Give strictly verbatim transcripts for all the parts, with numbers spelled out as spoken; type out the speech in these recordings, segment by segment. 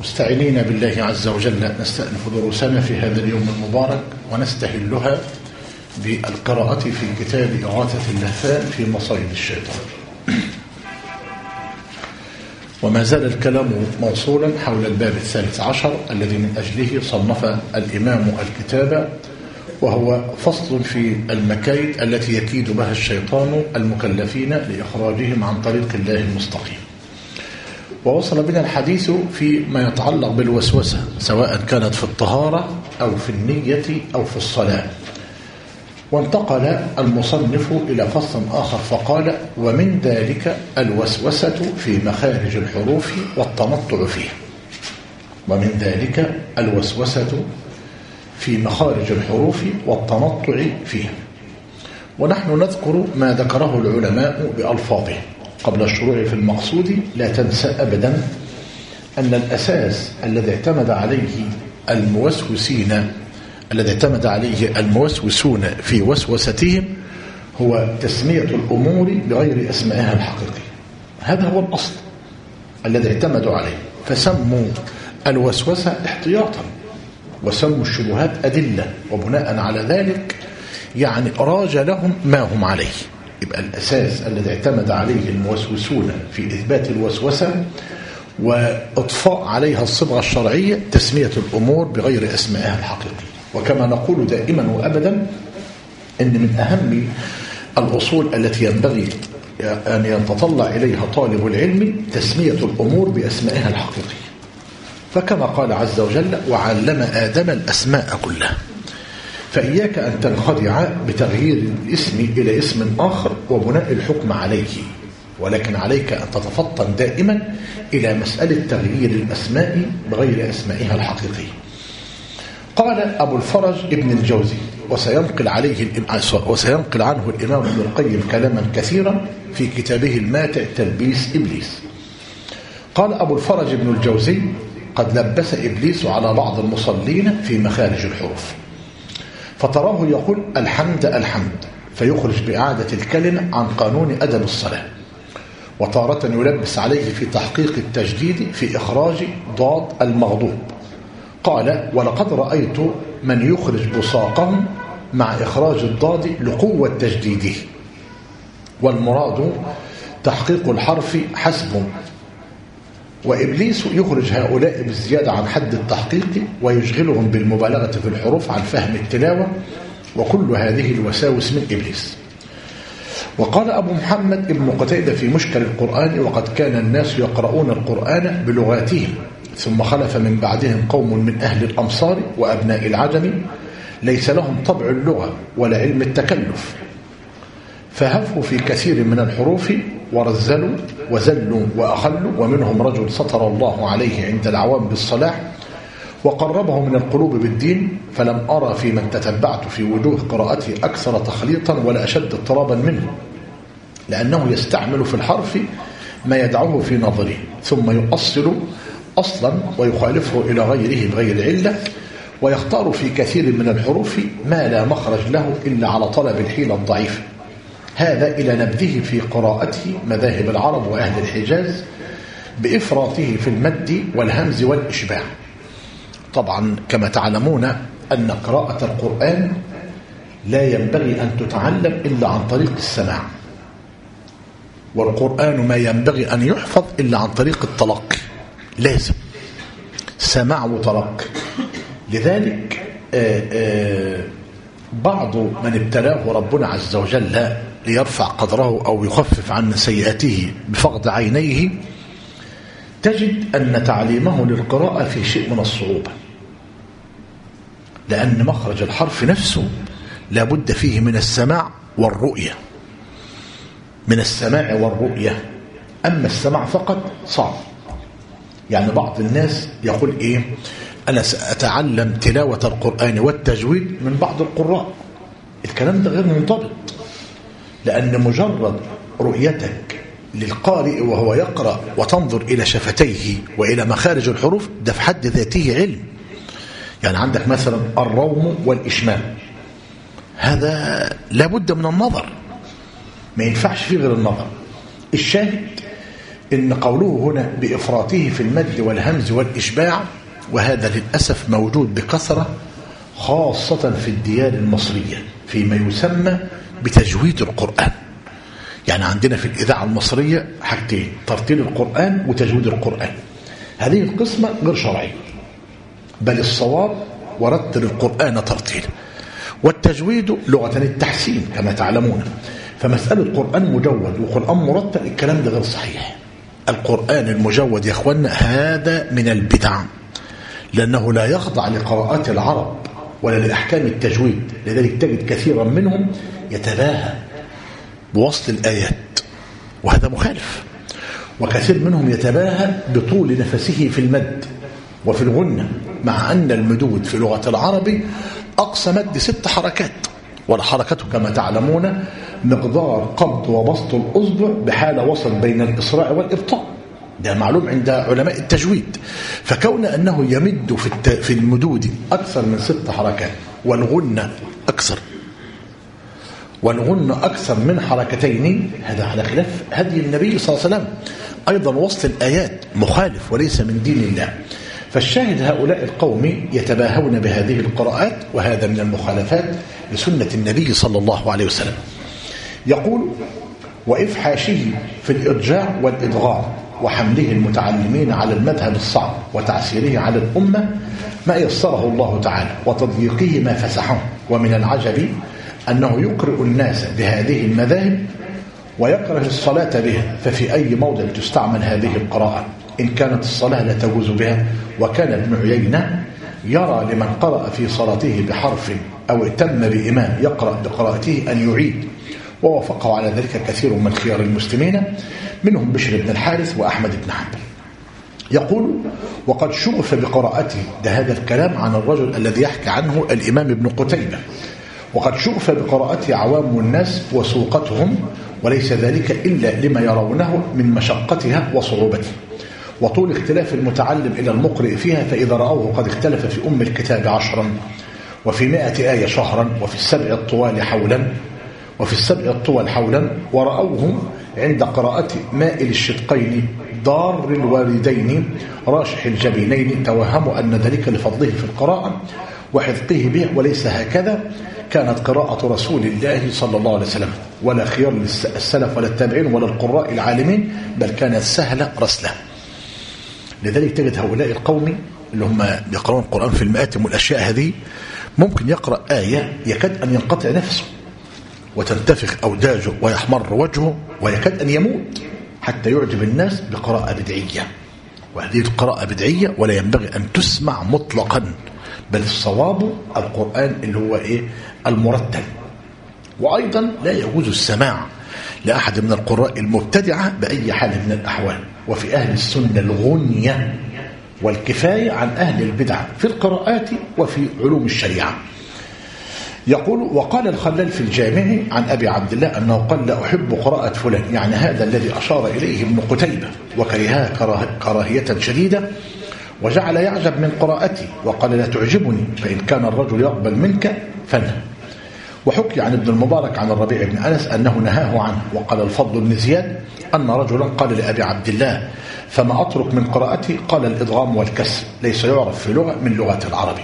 مستعينين بالله عز وجل نستأنف دروسنا في هذا اليوم المبارك ونستهلها بالقراءة في كتاب إغاثة اللهفان في مصائد الشيطان. وما زال الكلام موصولا حول الباب الثالث عشر الذي من أجله صنف الإمام الكتاب، وهو فصل في المكايد التي يكيد بها الشيطان المكلفين لإخراجهم عن طريق الله المستقيم. ووصل بنا الحديث فيما يتعلق بالوسوسة سواء كانت في الطهارة أو في النية أو في الصلاة، وانتقل المصنف إلى فصل آخر فقال: ومن ذلك الوسوسة في مخارج الحروف والتنطع فيه. ومن ذلك الوسوسة في مخارج الحروف والتنطع فيه. ونحن نذكر ما ذكره العلماء بألفاظه قبل الشروع في المقصود. لا تنسى أبدا أن الأساس الذي اعتمد عليه الموسوسين الذي اعتمد عليه الموسوسون في وسوستهم هو تسمية الأمور بغير أسمائها الحقيقية. هذا هو الأصل الذي اعتمدوا عليه، فسموا الوسوسة احتياطا وسموا الشبهات أدلة، وبناء على ذلك يعني راج لهم ما هم عليه. يبقى الأساس الذي اعتمد عليه الموسوسون في إثبات الوسوسة وإضفاء عليها الصبغة الشرعية تسمية الأمور بغير أسمائها الحقيقية. وكما نقول دائما وأبدا إن من أهم الأصول التي ينبغي أن يتطلع إليها طالب العلم تسمية الأمور بأسمائها الحقيقية. فكما قال عز وجل: وعلم آدم الأسماء كلها. فإياك أن تنخدع بتغيير الاسم إلى اسم آخر وبناء الحكم عليه، ولكن عليك أن تتفطن دائما إلى مسألة تغيير الأسماء بغير أسمائها الحقيقية. قال أبو الفرج ابن الجوزي، وسينقل عليه وسينقل عنه الإمام ابن القيم كلاما كثيرا في كتابه الماتع تلبيس إبليس. قال أبو الفرج ابن الجوزي: قد لبس إبليس على بعض المصلين في مخارج الحروف، فتراه يقول الحمد الحمد فيخرج بإعادة الكلمة عن قانون أدب الصلاة، وتارة يلبس عليه في تحقيق التجديد في إخراج ضاد المغضوب. قال: ولقد رأيت من يخرج بصاقهم مع إخراج الضاد لقوة تجديده، والمراد تحقيق الحرف حسب. وإبليس يخرج هؤلاء بالزيادة عن حد التحقيق ويشغلهم بالمبالغة في الحروف عن فهم التلاوة، وكل هذه الوساوس من إبليس. وقال أبو محمد ابن قتيدة في مشكل القرآن: وقد كان الناس يقرؤون القرآن بلغاتهم، ثم خلف من بعدهم قوم من أهل الأمصار وأبناء العجم ليس لهم طبع اللغة ولا علم التكلف، فهفوا في كثير من الحروف ورزلوا وزلوا وأخلوا، ومنهم رجل سطر الله عليه عند العوام بالصلاح وقربه من القلوب بالدين، فلم أرى في من تتبعت في وجوه قراءته أكثر تخليطا ولا أشد اضطرابا منه، لأنه يستعمل في الحرف ما يدعوه في نظره ثم يؤصل أصلا ويخالفه إلى غيره بغير علة، ويختار في كثير من الحروف ما لا مخرج له إلا على طلب الحيلة الضعيفة. هذا إلى نبذه في قراءته مذاهب العرب وأهل الحجاز بإفراطه في المد والهمز والإشباع. طبعا كما تعلمون أن قراءة القرآن لا ينبغي أن تتعلم إلا عن طريق السماع، والقرآن ما ينبغي أن يحفظ إلا عن طريق التلقي، لازم سماع وتلقي. لذلك آآ آآ بعض من ابتلاه ربنا عز وجل ليرفع قدره أو يخفف عن سيئاته بفقد عينيه، تجد أن تعليمه للقراءة في شيء من الصعوبة، لأن مخرج الحرف نفسه لابد فيه من السماع والرؤية، من السماع والرؤية. أما السماع فقط صعب. يعني بعض الناس يقول إيه: أنا سأتعلم تلاوة القرآن والتجويد من بعض القراء. الكلام ده غير منضبط، لأن مجرد رؤيتك للقارئ وهو يقرأ وتنظر إلى شفتيه وإلى مخارج الحروف ده في حد ذاته علم. يعني عندك مثلا الروم والإشمام، هذا لابد من النظر، ما ينفعش فيه غير النظر. الشاهد إن قوله هنا بإفراطه في المد والهمز والإشباع، وهذا للأسف موجود بكثرة خاصة في الديار المصرية فيما يسمى بتجويد القرآن. يعني عندنا في الإذاعة المصرية حاجتين: ترتيل القرآن وتجويد القرآن. هذه القسمة غير شرعية، بل الصواب ورتل القرآن ترتيلا، والتجويد لغة التحسين كما تعلمون. فمسألة القرآن مجود وقرآن مرتل الكلام ده غير صحيح. القرآن المجود يا أخوانا هذا من البدع، لأنه لا يخضع لقراءات العرب ولا لأحكام التجويد. لذلك تجد كثيرا منهم يتباهى بوصل الآيات، وهذا مخالف. وكثير منهم يتباهى بطول نفسه في المد وفي الغنة، مع أن المدود في لغة العرب أقصى مد ست حركات، والحركة كما تعلمون مقدار قبض وبسط الأصبع بحالة وصل بين الإسراع والإبطاء، ده معلوم عند علماء التجويد. فكون أنه يمد في في المدود أكثر من ست حركات والغنة أكثر والغنة أكثر من حركتين، هذا على خلاف هدي النبي صلى الله عليه وسلم. أيضا وصل الآيات مخالف وليس من دين الله. فالشاهد هؤلاء القوم يتباهون بهذه القراءات، وهذا من المخالفات لسنة النبي صلى الله عليه وسلم. يقول: وإفحاشه في الإرجاع والإدغام وحمله المتعلمين على المذهب الصعب وتعسيره على الأمة ما يسره الله تعالى وتضييقه ما فسحه. ومن العجب أنه يقرئ الناس بهذه المذاهب ويكره الصلاة بها. ففي أي موضع تستعمل هذه القراءة إن كانت الصلاة لا تجوز بها؟ وكان ابن عيينة يرى لمن قرأ في صلاته بحرف أو ائتم بإمام يقرأ بقراءته أن يعيد، ووافقه على ذلك كثير من خيار المسلمين منهم بشر بن الحارث وأحمد بن حنبل. يقول: وقد شغف بقراءته، ده هذا الكلام عن الرجل الذي يحكي عنه الإمام ابن قتيبة، وقد شغف بقراءته عوام الناس وسوقتهم، وليس ذلك إلا لما يرونه من مشقتها وصعوبتها وطول اختلاف المتعلم إلى المقرئ فيها. فإذا رأوه قد اختلف في أم الكتاب عشرا، وفي مائة آية شهرا، وفي السبع الطوال حولا وفي السبع الطوال حولا ورأوه عند قراءة مائل الشدقين ضار الوالدين راشح الجبينين، توهموا أن ذلك لفضله في القراءة وحفظه به، وليس هكذا كانت قراءة رسول الله صلى الله عليه وسلم، ولا خيار للسلف ولا التابعين ولا القراء العالمين، بل كانت سهلة رسلة. لذلك تجد هؤلاء القوم اللي هم يقرؤون القرآن في المآتم والأشياء هذه، ممكن يقرأ آية يكاد أن ينقطع نفسه وتنتفخ أوداجه ويحمر وجهه ويكاد أن يموت حتى يعجب الناس بقراءة بدعية. وهذه القراءة بدعية ولا ينبغي أن تسمع مطلقا، بل الصواب القرآن اللي هو إيه؟ المرتل. وأيضا لا يجوز السماع لأحد من القراء المبتدعة بأي حال من الأحوال. وفي أهل السنة الغنية والكفاية عن أهل البدع في القراءات وفي علوم الشريعة. يقول: وقال الخلال في الجامع عن أبي عبد الله أنه قال: لا أحب قراءة فلان، يعني هذا الذي أشار إليه ابن قتيبة، وكرهها كراهية شديدة، وجعل يعجب من قراءتي، وقال: لا تعجبني، فإن كان الرجل يقبل منك فنه. وحكي عن ابن المبارك عن الربيع بن أنس أنه نهاه عنه. وقال الفضل بن زياد أن رجلا قال لأبي عبد الله: فما أترك من قراءتي؟ قال: الإضغام والكسر، ليس يعرف في لغة من لغة العرب.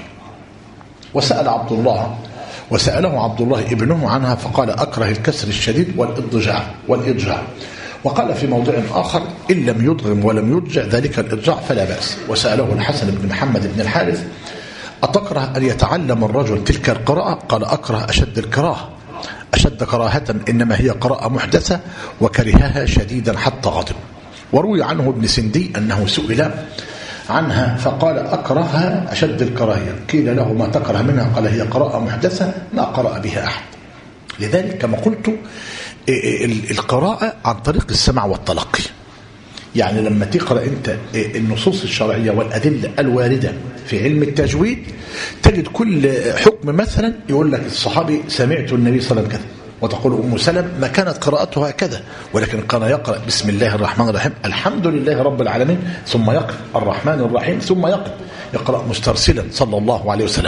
وسأل عبد الله وسأله عبد الله ابنه عنها فقال: أكره الكسر الشديد والإضجاع والإضجاع. وقال في موضع آخر: إن لم يضغم ولم يضجع ذلك الإضجاع فلا بأس. وسأله الحسن بن محمد بن الحارث: أتكره أن يتعلم الرجل تلك القراءة؟ قال: أكره أشد الكراهة، أشد كراهة، إنما هي قراءة محدثة وكرهها شديدا حتى غضب. وروي عنه ابن سندي أنه سئل عنها فقال: أكرهها أشد الكراهية. قيل له: ما تكره منها؟ قال: هي قراءة محدثة ما قرأ بها أحد. لذلك كما قلت القراءة عن طريق السمع والتلقي. يعني لما تقرأ أنت النصوص الشرعية والأدلة الواردة في علم التجويد تجد كل حكم مثلا يقول لك الصحابي سمعت النبي صلى الله عليه وسلم كذا، وتقول أم سلم ما كانت قراءتها كذا، ولكن كان يقرأ بسم الله الرحمن الرحيم الحمد لله رب العالمين ثم يقرأ الرحمن الرحيم ثم يقرأ يقرأ مسترسلا صلى الله عليه وسلم.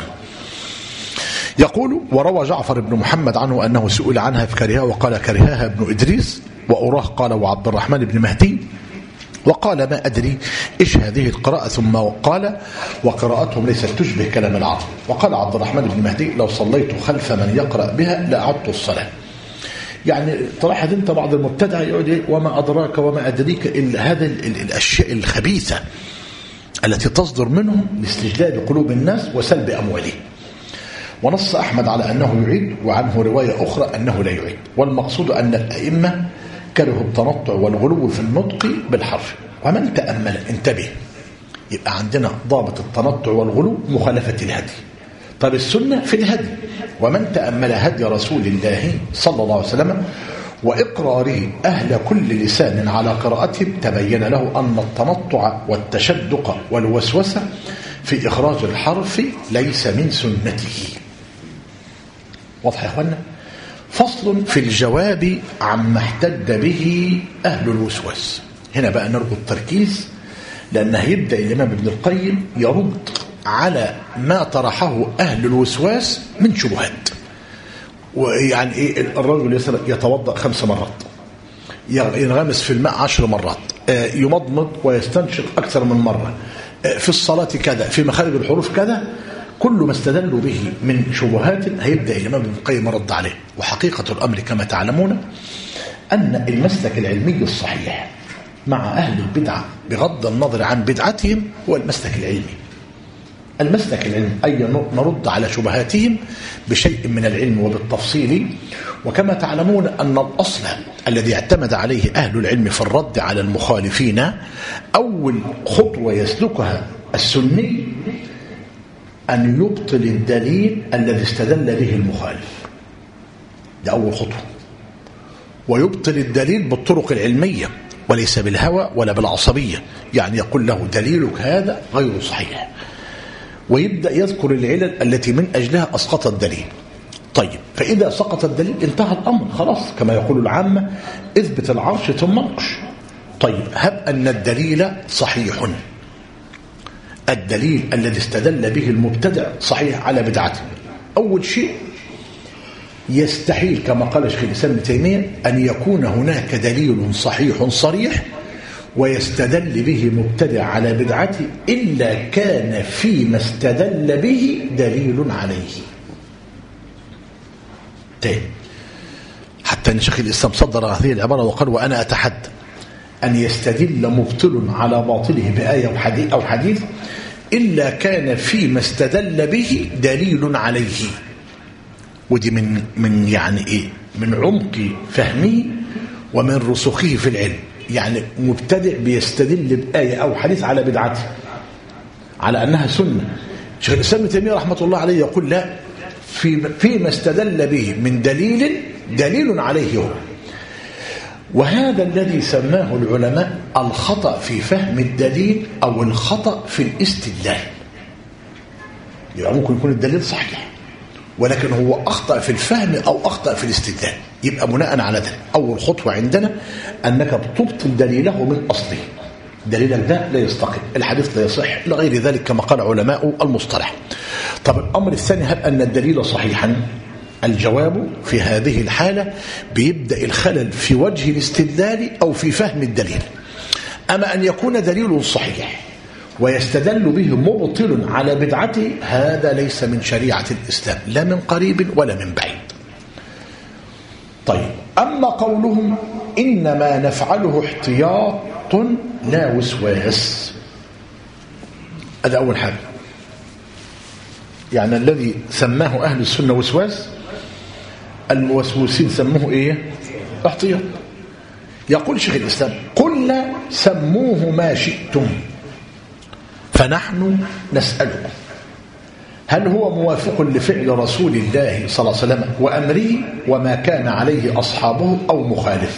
يقول: وروى جعفر بن محمد عنه أنه سئل عنها فكرهها وقال: كرهها ابن إدريس وأراه قال وعبد الرحمن بن مهدي وقال ما أدري إيش هذه القراءة، ثم قال وقراءتهم ليست تشبه كلام العرب. وقال عبد الرحمن بن مهدي لو صليت خلف من يقرأ بها لأعدت الصلاة. يعني تلاحظ انت بعض المبتدع يقول وما أدراك وما أدريك، هذه الأشياء الخبيثة التي تصدر منهم لاستجلاب قلوب الناس وسلب أموالهم. ونص أحمد على أنه يعيد، وعنه رواية أخرى أنه لا يعيد. والمقصود أن الأئمة كرهوا التنطع والغلو في النطق بالحرف. ومن تأمل انتبه، يبقى عندنا ضابط التنطع والغلو مخالفة الهدي. طب السنة في الهدي، ومن تأمل هدي رسول الله صلى الله عليه وسلم وإقراره أهل كل لسان على قراءتهم تبين له أن التنطع والتشدق والوسوسة في إخراج الحرف ليس من سنته. واضح يا أخوانا؟ فصل في الجواب عما احتج به أهل الوسواس. هنا بقى نرجو التركيز، لأن هيبدأ الإمام ابن القيم يرد على ما طرحه أهل الوسواس من شبهات. ويعني إيه؟ الرجل يتوضأ خمس مرات، ينغمس في الماء عشر مرات، يمضمض ويستنشق أكثر من مرة، في الصلاة كذا، في مخارج الحروف كذا، كل ما استدلوا به من شبهات هيبدأ الإمام ابن القيم رد عليه. وحقيقة الأمر كما تعلمون أن المسلك العلمي الصحيح مع أهل البدعة بغض النظر عن بدعتهم هو المسلك العلمي. المسلك العلمي أي نرد على شبهاتهم بشيء من العلم وبالتفصيل. وكما تعلمون أن الأصل الذي اعتمد عليه أهل العلم في الرد على المخالفين أول خطوة يسلكها السني أن يبطل الدليل الذي استدل به المخالف. ده أول خطوة. ويبطل الدليل بالطرق العلمية وليس بالهوى ولا بالعصبية. يعني يقول له دليلك هذا غير صحيح، ويبدأ يذكر العلل التي من أجلها أسقط الدليل. طيب، فإذا سقط الدليل انتهى الأمر خلاص، كما يقول العامة اثبت العرش ثم انقش. طيب، هب أن الدليل صحيح، الدليل الذي استدل به المبتدع صحيح على بدعته. أول شيء يستحيل كما قال شيخ الإسلام ابن تيمية أن يكون هناك دليل صحيح صريح ويستدل به مبتدع على بدعته إلا كان فيما استدل به دليل عليه. تاني، حتى أن شيخ الإسلام صدر هذه العبارة وقال وأنا أتحدى أن يستدل مبطل على باطله بآية أو حديث إلا كان فيما استدل به دليل عليه. ودي من من يعني إيه؟ من عمق فهمه ومن رسوخه في العلم. يعني مبتدع بيستدل بآية أو حديث على بدعته على أنها سنة. شيخ الإسلام ابن تيمية رحمة الله عليه يقول لا، في فيما استدل به من دليل دليل عليه هو. وهذا الذي سماه العلماء الخطأ في فهم الدليل أو الخطأ في الاستدلال. يبقى ممكن يكون الدليل صحيح ولكن هو أخطأ في الفهم أو أخطأ في الاستدلال. يبقى بناء على ذلك أول خطوة عندنا أنك بتبطل دليله من أصله. دليلك ده لا يستقيم، الحديث لا يصح إلى غير ذلك كما قال علماء المصطلح. طب الأمر الثاني، هل أن الدليل صحيحا؟ الجواب في هذه الحالة بيبدأ الخلل في وجه الاستدلال أو في فهم الدليل. أما أن يكون دليل صحيح ويستدل به مبطل على بدعته، هذا ليس من شريعة الإسلام لا من قريب ولا من بعيد. طيب، أما قولهم إنما نفعله احتياط لا وسواس، هذا أول حاجة. يعني الذي سماه أهل السنة وسواس الموسوسين سموه إيه؟ احتياط. يقول شيخ الإسلام قلنا سموه ما شئتم فنحن نسألكم هل هو موافق لفعل رسول الله صلى الله عليه وسلم وأمره وما كان عليه أصحابه أو مخالف؟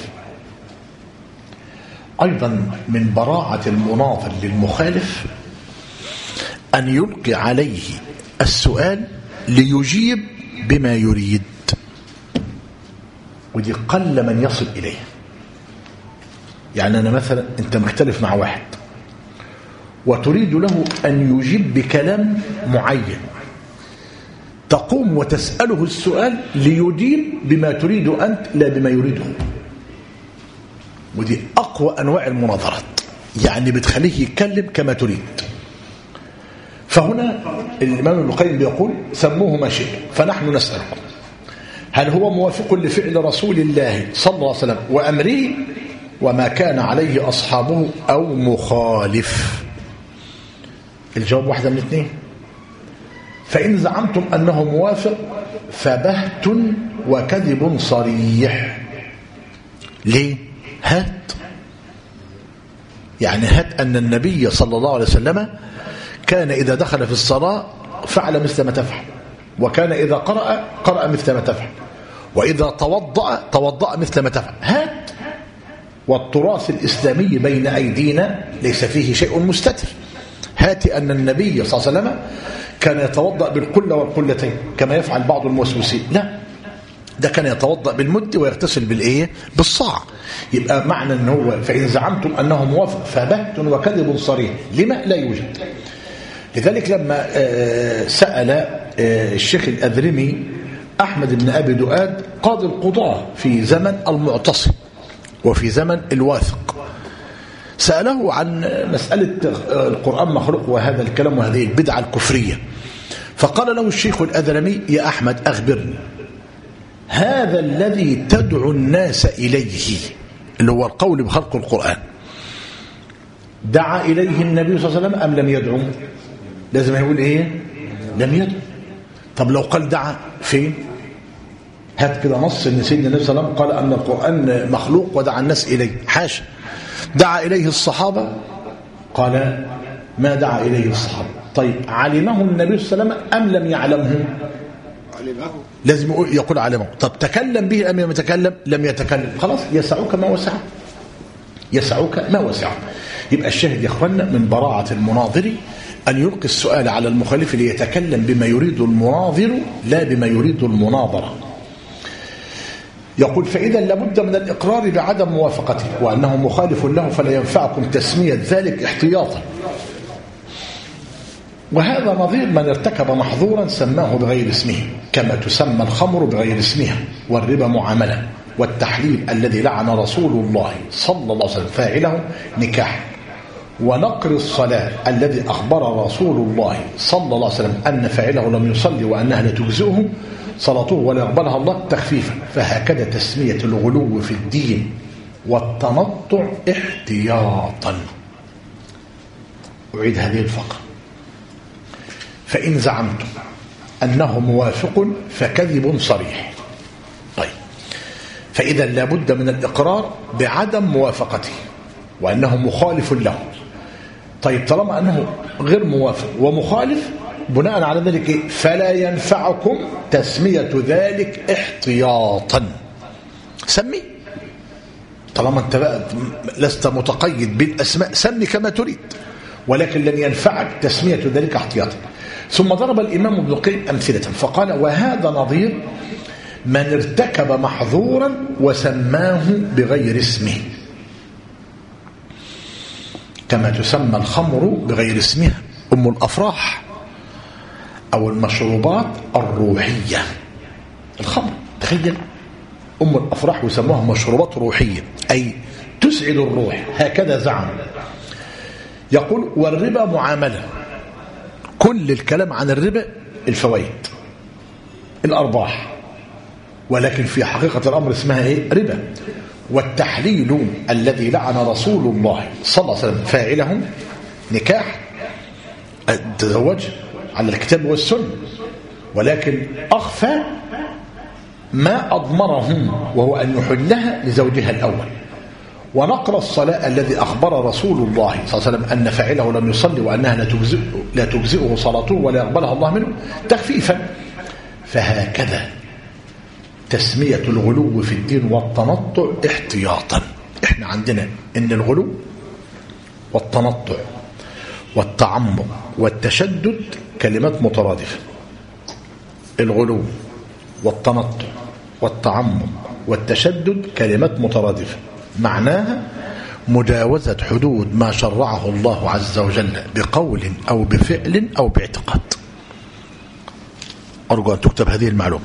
أيضا من براعة المناظر للمخالف أن يلقي عليه السؤال ليجيب بما يريد، ودي قل من يصل إليه. يعني أنا مثلا أنت مختلف مع واحد وتريد له أن يجيب بكلام معين، تقوم وتسأله السؤال ليجيب بما تريد أنت لا بما يريده. ودي أقوى أنواع المناظرات. يعني بتخليه يتكلم كما تريد. فهنا الإمام ابن القيم بيقول سموه ما شئتم، فنحن نسألكم هل هو موافق لفعل رسول الله صلى الله عليه وسلم وأمره وما كان عليه أصحابه أو مخالف؟ الجواب واحدة من اثنين. فإن زعمتم أنه موافق فبهت وكذب صريح. ليه؟ هات يعني هات أن النبي صلى الله عليه وسلم كان إذا دخل في الصلاة فعل مثل ما تفعل، وكان إذا قرأ قرأ مثل ما تفعل، وإذا توضأ توضأ مثل ما تفعل. هات. والتراث الإسلامي بين أيدينا ليس فيه شيء مستتر. هات أن النبي صلى الله عليه وسلم كان يتوضأ بالقلة والقلتين كما يفعل بعض الموسوسين. لا، ده كان يتوضأ بالمد ويغتسل بالإيه؟ بالصاع. يبقى معنى أنه هو فإن زعمتم أنه موافق فبهت وكذب صريح. لما لا يوجد؟ لذلك لما سأل الشيخ الأذرمي أحمد بن أبي دؤاد قاضي القضاة في زمن المعتصم وفي زمن الواثق، سأله عن مسألة القرآن مخلوق وهذا الكلام وهذه البدعة الكفرية، فقال له الشيخ الأذرمي يا أحمد أخبرني، هذا الذي تدعو الناس إليه اللي هو القول بخلق القرآن دعا إليه النبي صلى الله عليه وسلم أم لم يدعو؟ لازم يقول إيه؟ لم يدعو. طب لو قال دعا فين؟ هات كده نص ان سيدنا النبي صلى الله عليه وسلم قال ان القرآن مخلوق ودعا الناس إليه. حاشا. دعا إليه الصحابة؟ قال ما دعا إليه الصحابة. طيب علمه النبي صلى الله عليه وسلم أم لم يعلمه؟ علمه. لازم يقول علمه. طب تكلم به أم لم يتكلم؟ لم يتكلم. خلاص يسعوك ما وسعه، يسعوك ما وسعه. يبقى الشاهد يا اخوانا من براعة المناظر أن يلقي السؤال على المخالف ليتكلم بما يريد المناظر لا بما يريد المناظرة. يقول فإذا لابد من الإقرار بعدم موافقته وأنه مخالف له فلا ينفعكم تسمية ذلك احتياطا. وهذا نظير من ارتكب محظورا سماه بغير اسمه كما تسمى الخمر بغير اسمها، والربا معاملة، والتحليل الذي لعن رسول الله صلى الله عليه وسلم فاعله نكاح، ونقر الصلاة الذي أخبر رسول الله صلى الله عليه وسلم أن فاعله لم يصلي وأنها لا تجزئه صلاته ولا يقبلها الله تخفيفا. فهكذا تسمية الغلو في الدين والتنطع احتياطا. أعيد هذه الفقرة. فإن زعمتم أنه موافق فكذب صريح. طيب فإذا لابد من الإقرار بعدم موافقته وأنه مخالف له. طيب طالما أنه غير موافق ومخالف بناء على ذلك إيه؟ فلا ينفعكم تسمية ذلك احتياطا. سمي طالما أنت بقى لست متقيد بالأسماء سمي كما تريد، ولكن لن ينفعك تسمية ذلك احتياطا. ثم ضرب الإمام ابن القيم أمثلة فقال وهذا نظير من ارتكب محظورا وسماه بغير اسمه كما تسمى الخمر بغير اسمها أم الأفراح أو المشروبات الروحية. الخمر تخيل أم الأفراح وسموها مشروبات روحية أي تسعد الروح، هكذا زعم. يقول والربا معاملة، كل الكلام عن الربا الفوائد الأرباح، ولكن في حقيقة الأمر اسمها إيه؟ ربا. والتحليل الذي لعن رسول الله صلى الله عليه وسلم فاعله نكاح، التزوج على الكتاب والسنة، ولكن أخفى ما أضمره وهو أن يحلها لزوجها الأول. ونقر الصلاة الذي أخبر رسول الله صلى الله عليه وسلم أن فاعله لم يصلي وأنها لا تجزئه, لا تجزئه صلاته ولا يقبلها الله منه تخفيفا. فهكذا تسمية الغلو في الدين والتنطع احتياطا. احنا عندنا ان الغلو والتنطع والتعمق والتشدد كلمات مترادفة. الغلو والتنطع والتعمق والتشدد كلمات مترادفة، معناها مجاوزة حدود ما شرعه الله عز وجل بقول أو بفعل أو باعتقاد. أرجو أن تكتب هذه المعلومة.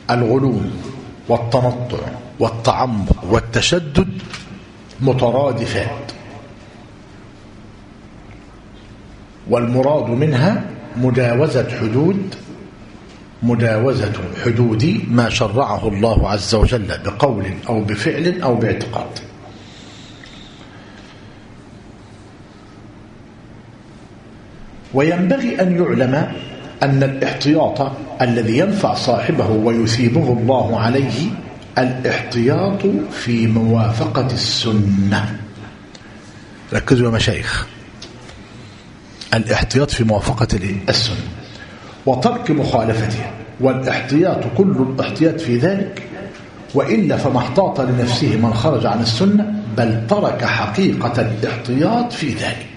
الغلو والتنطع والتعمق والتشدد مترادفات، والمراد منها مجاوزة حدود مجاوزة حدود ما شرعه الله عز وجل بقول أو بفعل أو باعتقاد. وينبغي أن يعلم أن الاحتياط الذي ينفع صاحبه ويثيبه الله عليه الاحتياط في موافقة السنة. ركزوا يا مشايخ، الاحتياط في موافقة السنة وترك مخالفتها، والاحتياط كل الاحتياط في ذلك، وإلا فما احتاط لنفسه من خرج عن السنة، بل ترك حقيقة الاحتياط في ذلك.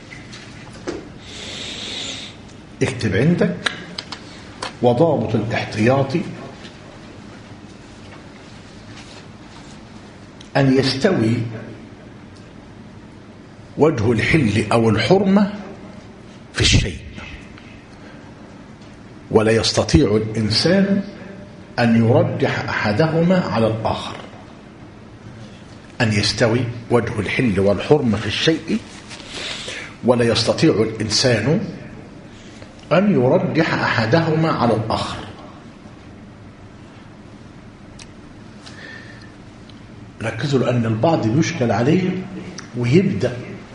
اكتب عندك: وضابط الاحتياط أن يستوي وجه الحل أو الحرمة في الشيء، ولا يستطيع الإنسان أن يرجح أحدهما على الآخر. أن يستوي وجه الحل والحرمة في الشيء، ولا يستطيع الإنسان أن يرجح أحدهما على الآخر. ركزوا، لأن البعض يشكل عليه ويبدأ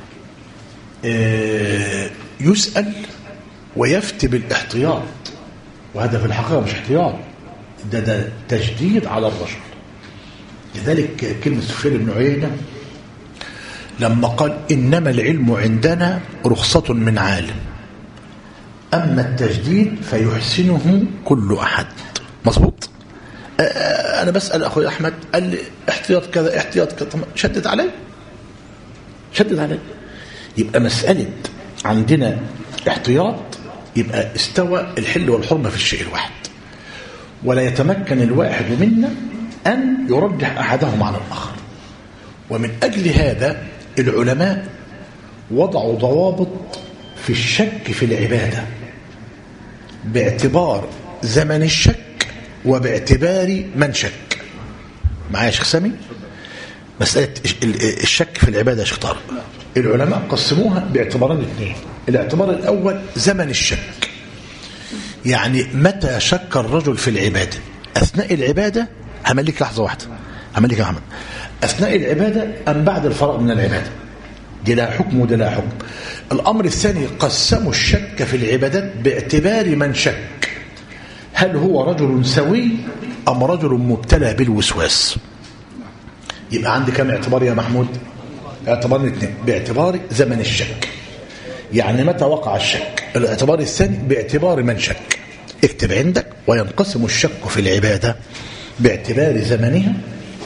يسأل ويفتي بالاحتياط، وهذا في الحقيقة مش احتياط، ده, ده تجديد على الرجل. لذلك كلمة سفيان بن عيينة لما قال: إنما العلم عندنا رخصة من عالم، أما التجديد فيحسنه كل أحد. مظبوط. أنا بسأل أخوي أحمد، قال لي احتياط كذا احتياط كذا، شدد علي شدد علي يبقى مسألة عندنا احتياط، يبقى استوى الحل والحرمة في الشيء الواحد، ولا يتمكن الواحد منا أن يرجح أحدهم على الآخر. ومن أجل هذا العلماء وضعوا ضوابط في الشك في العبادة باعتبار زمن الشك وباعتبار من شك. معايا يا شيخ سامي؟ مسألة الشك في العبادة يا شيخ طارق، العلماء قسموها باعتبارين اثنين. الاعتبار الأول زمن الشك، يعني متى شك الرجل في العبادة؟ أثناء العبادة، هملك لحظة واحدة، هملك يا محمد، أثناء العبادة أم بعد الفراغ من العبادة؟ دي لا حكم وده لا حكم. الأمر الثاني قسموا الشك في العبادات باعتبار من شك، هل هو رجل سوي أم رجل مبتلى بالوسواس؟ يبقى عندي كم اعتبار يا محمود؟ اعتبار اثنين، باعتبار زمن الشك، يعني متى وقع الشك. الاعتبار الثاني باعتبار من شك. اكتب عندك: وينقسم الشك في العبادة باعتبار زمنها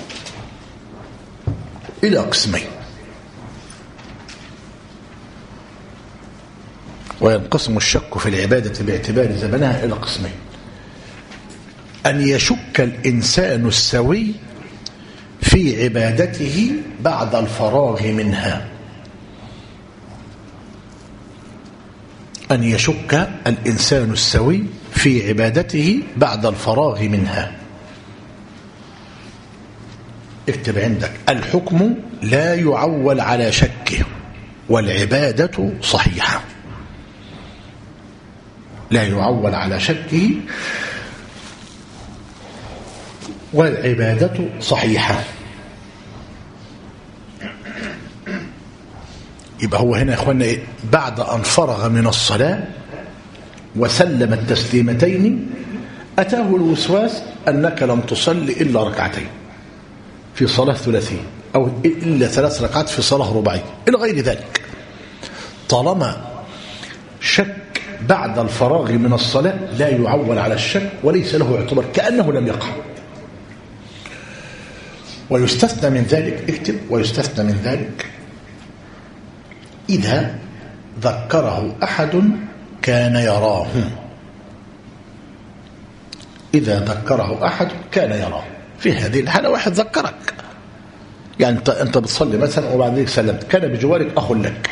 إلى قسمين. وينقسم الشك في العبادة باعتبار زمنها إلى قسمين: أن يشك الإنسان السوي في عبادته بعد الفراغ منها. أن يشك الإنسان السوي في عبادته بعد الفراغ منها. اكتب عندك: الحكم لا يعول على شكه، والعبادة صحيحة. لا يعول على شكه والعبادة صحيحة. يبقى هو هنا يا اخوانا إيه؟ بعد أن فرغ من الصلاة وسلم التسليمتين أتاه الوسواس أنك لم تصلي إلا ركعتين في صلاة ثلاثية، أو إلا ثلاث ركعات في صلاة رباعية إلى غير ذلك. طالما شك بعد الفراغ من الصلاة لا يعول على الشك وليس له اعتبار، كأنه لم يقع. ويستثنى من ذلك، اكتب: ويستثنى من ذلك إذا ذكره أحد كان يراه. إذا ذكره أحد كان يراه. في هذه الحالة واحد ذكرك، يعني أنت أنت بتصلي مثلا وبعد ذلك سلمت، كان بجوارك أخ لك،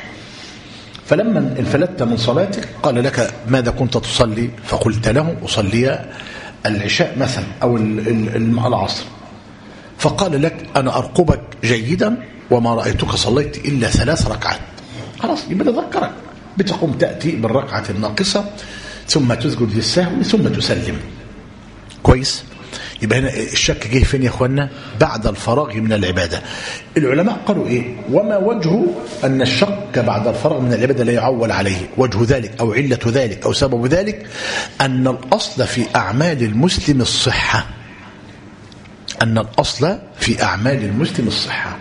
فلما انفلتت من صلاتك قال لك: ماذا كنت تصلي؟ فقلت له: أصلي العشاء مثلا أو العصر، فقال لك أنا أرقبك جيدا وما رأيتك صليت إلا ثلاث ركعات، خلاص يبقى تذكرك، بتقوم تأتي بالركعة الناقصة ثم تسجد للسهو ثم تسلم. كويس؟ يبقى هنا الشك جه فين يا اخوانا؟ بعد الفراغ من العبادة. العلماء قالوا ايه؟ وما وجه أن الشك بعد الفراغ من العبادة لا يعول عليه؟ وجه ذلك أو علة ذلك أو سبب ذلك أن الأصل في أعمال المسلم الصحة، أن الأصل في أعمال المسلم الصحة.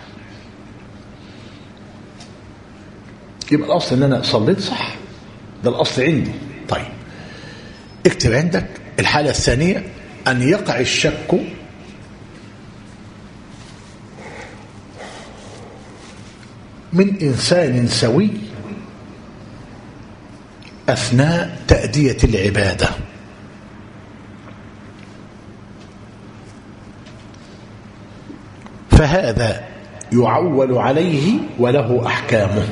يبقى الأصل أن أنا صليت صح، ده الأصل عندي. طيب اكتب عندك الحالة الثانية أن يقع الشك من إنسان سوي أثناء تأدية العبادة، فهذا يعول عليه وله أحكامه،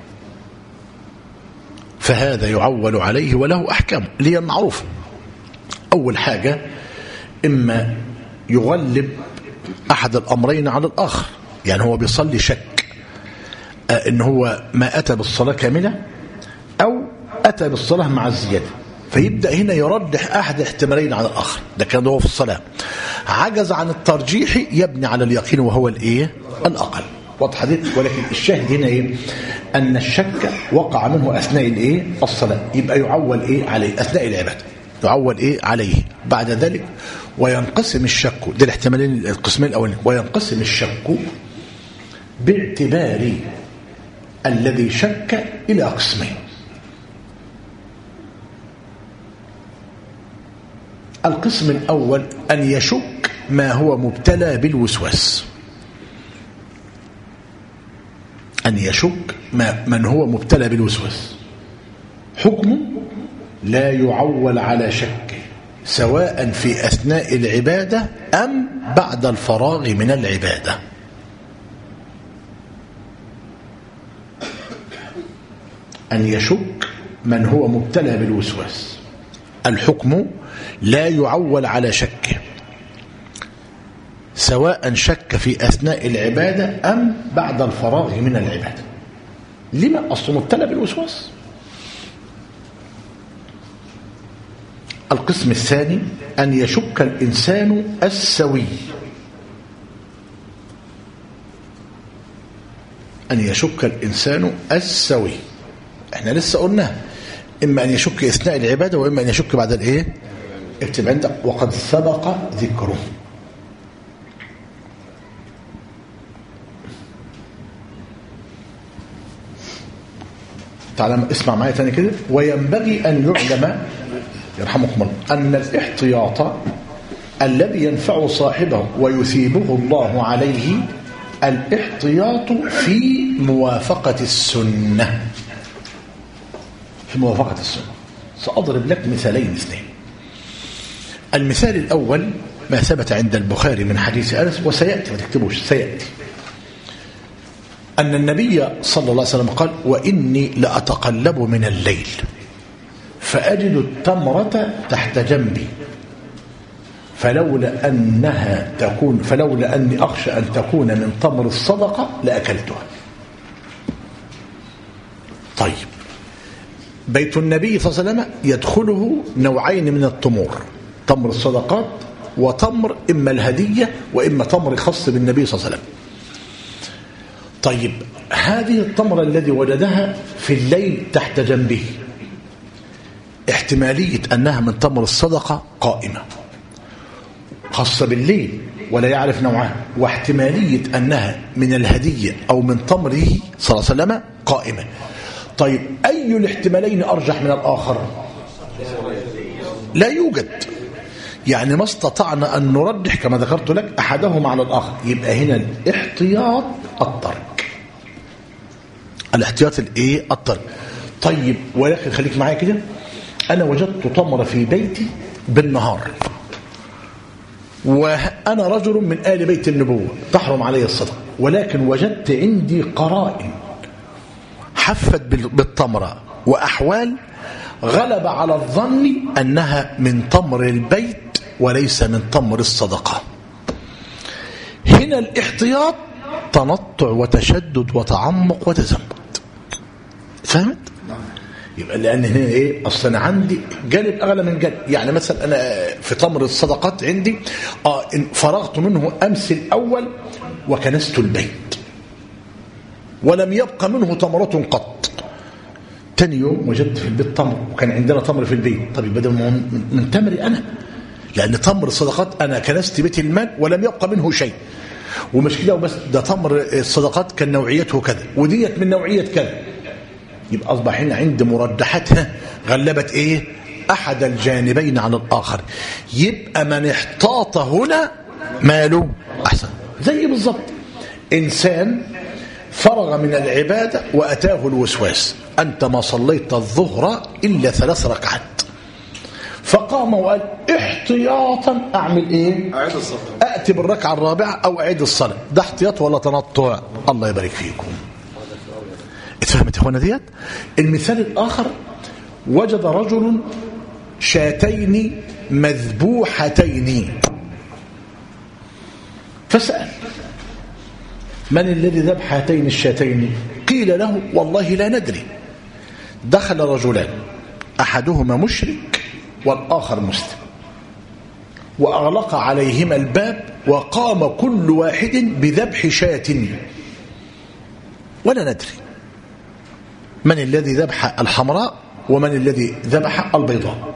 فهذا يعول عليه وله أحكامه اللي هي معروفة. أول حاجة إما يغلب أحد الأمرين على الآخر، يعني هو بيصلي شك إن هو ما أتى بالصلاة كاملة أو أتى بالصلاة مع الزيادة، فيبدأ هنا يرجح أحد احتمالين على الآخر. ده كان هو في الصلاة، عجز عن الترجيح يبني على اليقين وهو الإيه؟ الأقل. واضح دي؟ ولكن الشاهد هنا إيه؟ أن الشك وقع منه أثناء الإيه؟ الصلاة، يبقى يعول إيه عليه أثناء العبادة، يعول إيه عليه بعد ذلك. وينقسم الشك، ده الاحتمالين القسمين الأولين، وينقسم الشك باعتبار الذي شك إلى قسمين. القسم الأول أن يشك ما هو مبتلى بالوسواس، أن يشك ما من هو مبتلى بالوسواس، حكمه لا يعول على شكه سواء في أثناء العبادة أم بعد الفراغ من العبادة. أن يشك من هو مبتلى بالوسواس، الحكم لا يعول على شكه سواء شك في أثناء العبادة أم بعد الفراغ من العبادة. لما؟ أصله مبتلى بالوسواس. القسم الثاني أن يشك الإنسان السوي، أن يشك الإنسان السوي، احنا لسه قلنا إما أن يشك أثناء العبادة وإما أن يشك بعد الإيه؟ اكتب عندك وقد سبق ذكره. تعالى اسمع معايا تاني كده. وينبغي أن يعلم يرحمكم الله أن الاحتياط الذي ينفع صاحبه ويثيبه الله عليه الاحتياط في موافقة السنة، في موافقة السنة. سأضرب لك مثالين اثنين. المثال الأول ما ثبت عند البخاري من حديث أنس، وسيأتي ما تكتبوش سيأتي، أن النبي صلى الله عليه وسلم قال: وإني لأتقلب من الليل فأجد التمرة تحت جنبي فلولا أنها تكون فلولا أني أخشى أن تكون من تمر الصدقة لأكلتها. طيب، بيت النبي صلى الله عليه وسلم يدخله نوعين من التمور، تمر الصدقات وتمر إما الهدية وإما تمر خاص بالنبي صلى الله عليه وسلم. طيب، هذه التمرة الذي وجدها في الليل تحت جنبه، احتمالية أنها من تمر الصدقة قائمة خاصة بالليل ولا يعرف نوعها، واحتمالية أنها من الهدية أو من تمره صلى الله عليه وسلم قائمة. طيب، أي الاحتمالين أرجح من الآخر؟ لا يوجد، يعني ما استطعنا أن نرجح كما ذكرت لك أحدهما على الآخر. يبقى هنا الاحتياط الترك، الاحتياط الايه؟ الترك. طيب، ولكن خليك معايا كده، أنا وجدت تمر في بيتي بالنهار وأنا رجل من آل بيت النبوة تحرم علي الصدقة، ولكن وجدت عندي قرائن حفت بالتمرة وأحوال غلب على الظن أنها من تمر البيت وليس من تمر الصدقة. هنا الاحتياط تنطع وتشدد وتعمق وتزمت. فهمت؟ يبقى لأن هنا إيه؟ أصلا أنا عندي جانب أغلى من جانب. يعني مثلا أنا في تمر الصدقات عندي آه فرغت منه أمس الأول وكنست البيت ولم يبقى منه تمرة قط. تاني يوم وجدت في البيت تمر وكان عندنا تمر في البيت. طب يبقى من, من تمري أنا، لأن تمر الصدقات أنا كنست بيت المال ولم يبقى منه شيء. ومش كده وبس، ده تمر الصدقات كان نوعيته كذا وديت من نوعية كذا. يبقى أصبح هنا عند مرجحاتها غلبت إيه؟ أحد الجانبين على الآخر. يبقى من احتاط هنا ماله أحسن. زي بالضبط إنسان فرغ من العبادة وأتاه الوسواس، أنت ما صليت الظهر إلا ثلاث ركعات، فقام وقال احتياطا أعمل إيه؟ أعيد الصلاة، أأتي بالركعة الرابعة أو أعيد الصلاة. ده احتياط ولا تنطع؟ الله يبارك فيكم. اتفهمت هنا ديت؟ المثال الآخر، وجد رجل شاتين مذبوحتين فسأل من الذي ذبح هاتين الشاتين؟ قيل له والله لا ندري. دخل رجلان أحدهما مشرك والآخر مسلم وأغلق عليهما الباب وقام كل واحد بذبح شاة ولا ندري من الذي ذبح الحمراء ومن الذي ذبح البيضاء.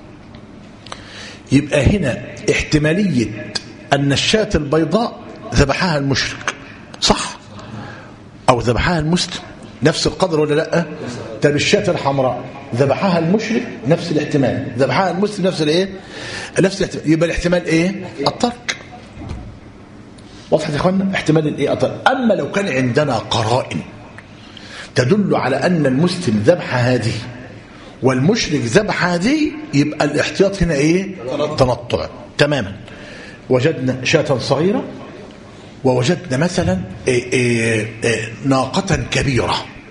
يبقى هنا احتمالية أن الشاة البيضاء ذبحها المشرك صح، أو ذبحها المسلم نفس القدر ولا لا؟ طب الشاة الحمراء ذبحها المشرك نفس الاحتمال، ذبحها المسلم نفس الايه؟ نفس الاحتمال. يبقى الاحتمال ايه؟ الترك. واضح يا اخوانا؟ احتمال الايه؟ الترك. اما لو كان عندنا قرائن تدل على أن المسلم ذبح هذه والمشرك ذبح هذه، يبقى الاحتياط هنا ايه؟ تنطع تماما. وجدنا شاة صغيرة ووجدنا مثلا إيه إيه إيه ناقة كبيرة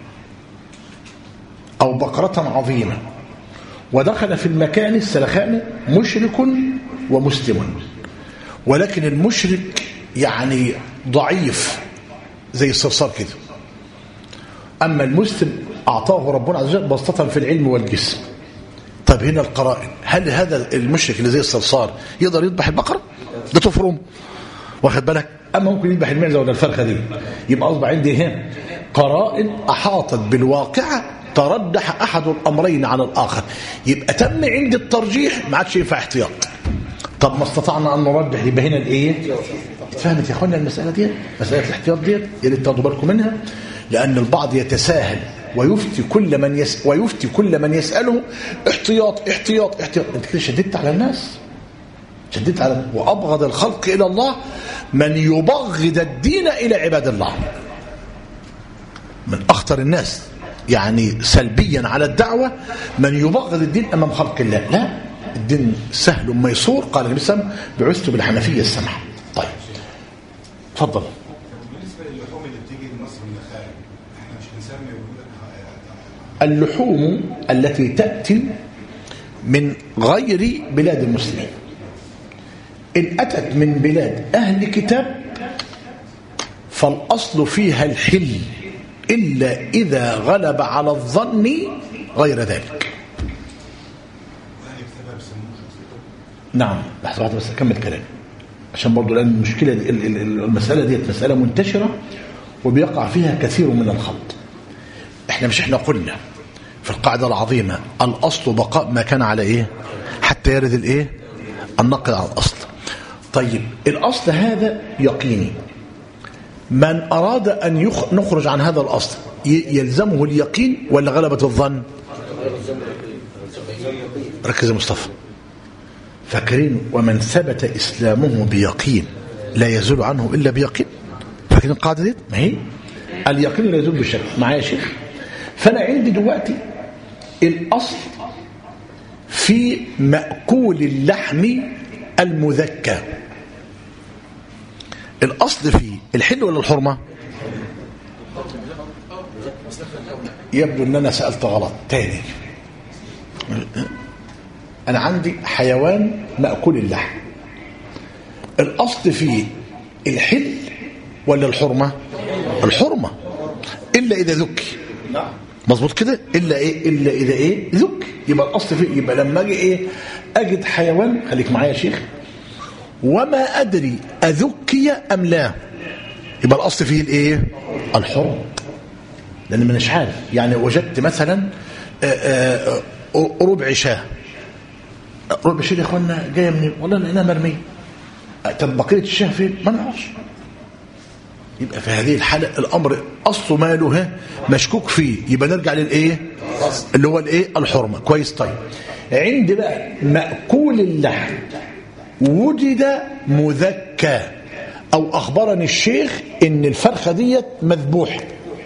أو بقرة عظيمة، ودخل في المكان السلخان مشرك ومسلم، ولكن المشرك يعني ضعيف زي الصرصار كده، أما المسلم أعطاه ربنا عز وجل بسطة في العلم والجسم. طيب هنا القرائن، هل هذا المشرك اللي زي الصرصار يقدر يذبح البقرة؟ ده تفرم واخد بالك؟ أما ممكن يذبح المعزة ولا الفرخة دي. يبقى أصبح عندي هنا قرائن أحاطت بالواقعة ترجح أحد الأمرين على الآخر، يبقى تم عند الترجيح ما عادش ينفع احتياط. طب ما استطعنا أن نرجح، يبقى هنا الإيه؟ فهمت يا أخوانا المسألة دي؟ مسألة الاحتياط دي يا ريت تاخدوا بالكم منها، لأن البعض يتساهل ويفتي كل من يس ويفتي كل من يسأله احتياط احتياط احتياط. أنت كده شددت على الناس، شددت على وأبغض الخلق إلى الله من يبغض الدين إلى عباد الله. من أخطر الناس يعني سلبيا على الدعوة من يبغض الدين أمام خلق الله. لا، الدين سهل ميسور. قال النبي صلى الله عليه وسلم بعثت بالحنفية السمحة. طيب تفضل. اللحوم التي تأتي من غير بلاد المسلمين إن أتت من بلاد أهل كتاب فالأصل فيها الحل إلا إذا غلب على الظن غير ذلك. نعم لحظة واحدة بس أكمل كلام عشان برضو، لأن المشكلة دي المسألة دي مسألة منتشرة وبيقع فيها كثير من الخلط. احنا مش احنا قلنا في القاعدة العظيمة الأصل بقاء ما كان على ايه حتى يرد الايه النقل على الأصل. طيب الأصل هذا يقيني، من أراد أن يخ... نخرج عن هذا الأصل يلزمه اليقين ولا غلبة الظن؟ ركز يا مصطفى. فاكرين ومن ثبت إسلامه بيقين لا يزول عنه إلا بيقين؟ فاكرين القاعدة دي؟ ما هي اليقين لا يزول بالشك. معايا يا شيخ؟ فأنا عندي دلوقتي الأصل في مأكول اللحم المذكى، الأصل فيه الحل ولا الحرمة؟ يبدو أن أنا سألت غلط تاني. أنا عندي حيوان مأكول اللحم، الأصل فيه الحل ولا الحرمة؟ الحرمة إلا إذا ذكي. مظبوط كده؟ إلا إيه؟ إلا إذا إيه؟ ذكي. يبقى الأصل فيه، يبقى لما أجي إيه؟ أجد حيوان، خليك معايا يا شيخ، وما أدري أذكي أم لا، يبقى الأصل فيه الإيه؟ الحرمة، لأن مش عارف. يعني وجدت مثلا آآ آآ ربع شاه، ربع شاه يا اخوانا جايه منين؟ والله لقيناها مرميه. طب بقيه الشاه فين؟ ما نعرفش. يبقى في هذه الحاله الامر اصله ماله مشكوك فيه، يبقى نرجع للايه؟ اللي هو الايه؟ الحرمه. كويس. طيب عند بقى مأكول اللحم وجد مذكى او اخبرني الشيخ ان الفرخه ديت مذبوحه،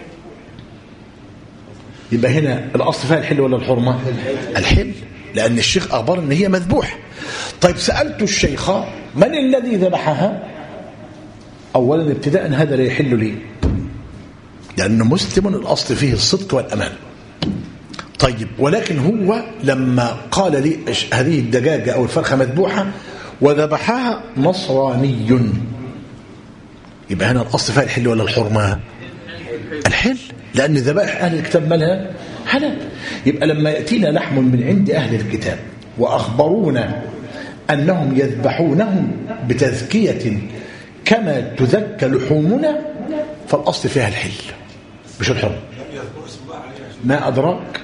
يبقى هنا الاصل فيها الحل ولا الحرمه؟ الحل، لان الشيخ اخبر ان هي مذبوحه. طيب سالت الشيخ من الذي ذبحها؟ اولا ابتداء هذا لا يحل لي، لانه مسلم الاصل فيه الصدق والامان. طيب ولكن هو لما قال لي هذه الدجاجه او الفرخه مذبوحه وذبحها نصراني، يبقى هنا الاصل فيها الحل ولا الحرمه؟ الحل، لأن ذبائح أهل الكتاب مالها حلال. يبقى لما يأتينا لحم من عند أهل الكتاب وأخبرونا أنهم يذبحونهم بتذكية كما تذكى لحومنا، فالأصل فيها الحل مش الحرم. ما أدراك؟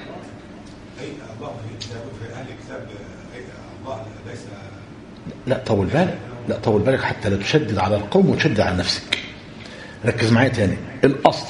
لا طول بالك، لا طول بالك حتى لا تشدد على القوم وتشدد على نفسك. ركز معايا تاني، الأصل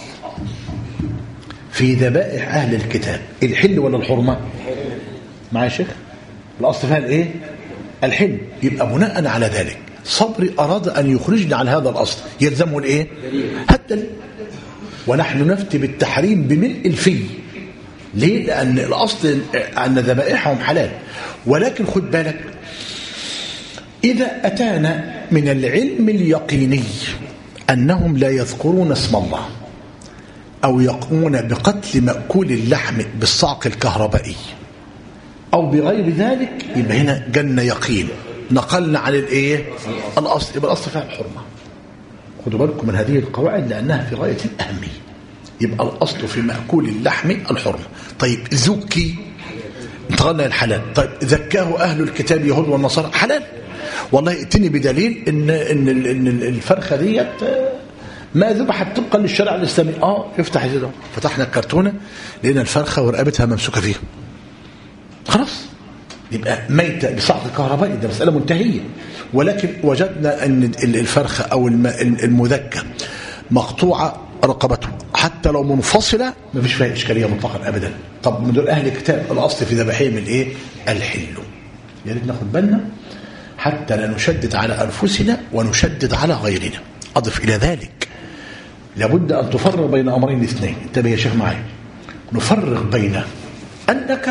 في ذبائح أهل الكتاب الحل ولا الحرمة؟ معايا يا شيخ؟ الأصل فيها الإيه؟ الحل. يبقى بناء على ذلك صبري أراد أن يخرجنا على هذا الأصل، يلزمه الإيه؟ حتى ونحن نفتي بالتحريم بملء الفي. ليه؟ لأن الأصل أن ذبائحهم حلال. ولكن خد بالك، إذا أتانا من العلم اليقيني أنهم لا يذكرون اسم الله أو يقومون بقتل مأكول اللحم بالصعق الكهربائي أو بغير ذلك، يبقى هنا جنة يقين، نقلنا عن الإيه؟ الأصل، يبقى الأصل فيها الحرمة. خدوا بالكم من هذه القواعد لأنها في غاية الأهمية. يبقى الأصل في مأكول اللحم الحرمة. طيب ذكي انتقلنا الحلال. طيب ذكاه أهل الكتاب يهود والنصارى حلال. والله ائتني بدليل إن إن إن الفرخة ديت ما ذبحت طبقا للشرع الإسلامي. اه افتح كده، فتحنا الكرتونة لقينا الفرخة ورقبتها ممسوكة فيها، خلاص يبقى ميتة بصعق الكهربائي، ده مسألة منتهية. ولكن وجدنا أن الفرخة أو المذكى مقطوعة رقبته حتى لو منفصلة ما فيش فيها إشكالية مطلقا أبدا. طب من دول أهل الكتاب الأصل في ذبحهم الإيه؟ الحل. يا ريت ناخد بالنا حتى لا نشدد على أنفسنا ونشدد على غيرنا. أضف إلى ذلك لابد أن تفرق بين أمرين اثنين. انتبه يا شيخ معي، نفرق بين أنك